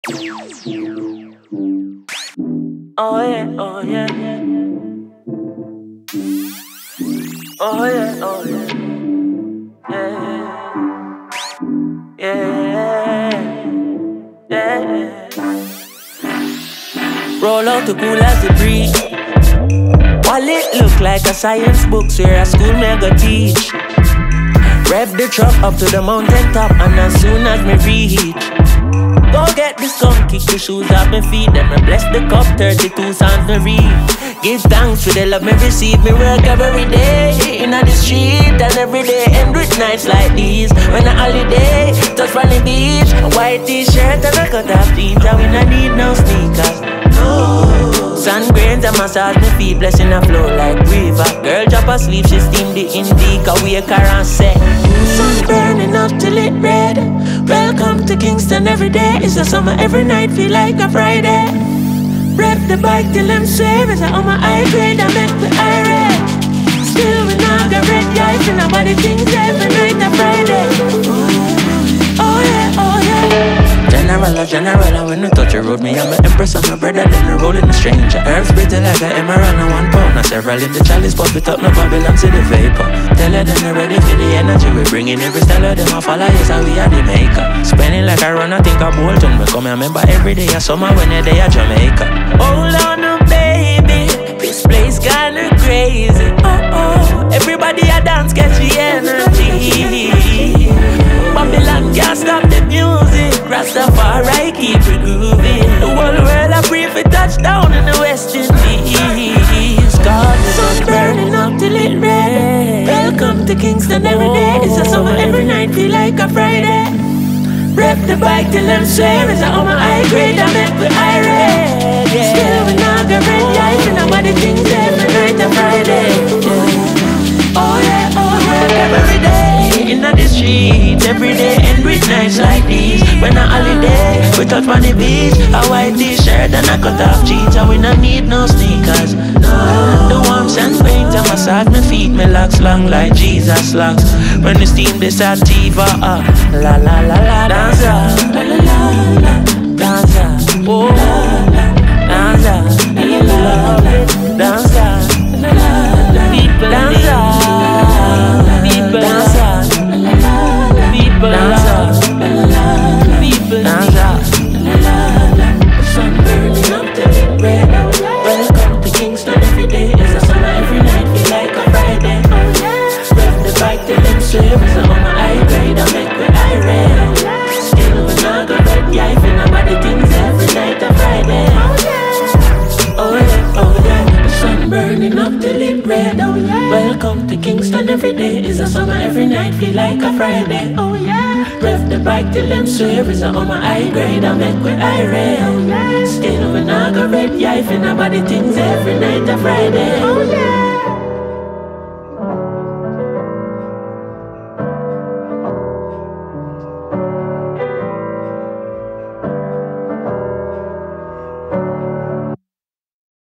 Oh yeah, oh yeah. Oh yeah, oh yeah. Yeah, yeah. Roll out the cool as the breeze. Wallet look like a science book, where a school me go teach. Rev the truck up to the mountain top, and as soon as me reach, go get the skunk, kick the shoes off my feet. Then me bless the cup, 32 songs me read. Give thanks for the love me receive. Me work every day in the street, and every day end with nights like these. When a holiday, touch on the beach, a white t-shirt and a cut off jeans, and we no need no sneakers. No. Sun grains and massage me feet, blessing a flow like river. Girl drop asleep, she steam the indica, wake her and say, sun burning up till it red. Welcome to Kingston every day. It's a summer every night, feel like a Friday. Rev the bike till I'm swear. It's on my high grade, I make the irate. Still we not got red guys, and nobody thinks every night a Friday. Oh yeah, oh yeah. General, and when we touch the road, me and my empress and my brother, then we roll in the stranger. Herbs pretty like an emerald and 1 pound. Now several in the chalice, pop it up, no Babylon to the vapor. Tell her then they're ready for the energy. We bring in every style of them, I follow, yes, and we are the maker. Spending like I run, I think I Bolton. We come and remember every day of summer when they're there at Jamaica. Hold on, baby, this place kinda crazy. Oh, everybody a dance, catch the energy. Babylon can't stop the music. Rastafari keep it grooving. The whole world a pray for touchdown in the West Indies. God, the sun's burning up till it red. Welcome to Kingston every day. It's a summer every night, feel like a Friday. Rev the bike till I'm swear. It's on my high grade, I make the irate. Still we not got red lights, and nobody thinks every night a Friday. Oh yeah, every day in the street, every day end with nights like these. When a holiday, we touch on the beach, a white t-shirt and a cut off jeans, and we not need no sneakers. No, the warm sun paint and massage my feet, me locks long like Jesus locks. When the steam this sativa, la la la la, danza, la la la la, danza, oh, danza, love it, danza, people danza. People danza, people danza, people danza. The sun burning up till it red. Welcome to Kingston every day. It's a summer every night, feel like a Friday. Rev the bike till them swim. It's on my high grade, I make me irate. Still we not got red guy, for nobody thinks every night a Friday. Oh yeah, the sun burning up till it red. Oh yeah. Welcome to Kingston every day. It's a summer every night, feel like a Friday. Oh yeah. Rev the bike till them swear. It's on my high grade, I make with irate. Oh yeah. Still we not got red, yeah, if nobody thinks every night a Friday. Oh